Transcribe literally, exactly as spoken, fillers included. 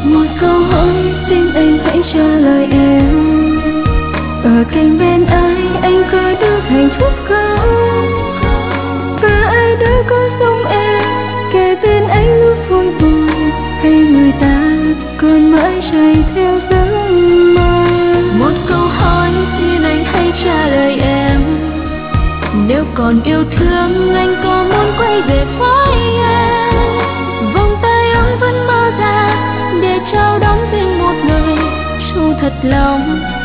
Một câu hỏi xin anh hãy trả lời em. Ở cạnh bên ai anh có được hạnh phúc không? Và ai đã có sống em kề bên anh lúc vui buồn, hay người ta còn mãi chạy theo giấc mơ? Một câu hỏi xin anh hãy trả lời em. Nếu còn yêu thương anh có muốn quay về với em? Vòng tay ấm vẫn mở ra để chào đón thêm một lời chu thật lòng.